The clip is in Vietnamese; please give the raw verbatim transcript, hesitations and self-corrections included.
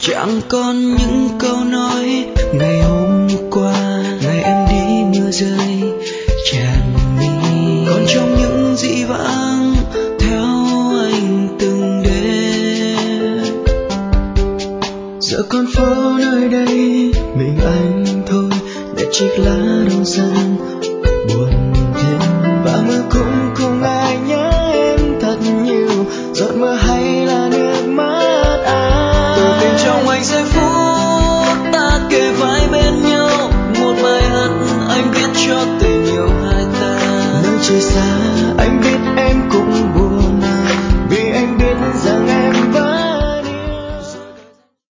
Chẳng còn những câu nói ngày hôm qua, ngày em đi mưa rơi tràn mi. Còn trong những dĩ vãng theo anh từng đến, giờ con phố nơi đây mình anh thôi, để chiếc lá đông xanh buồn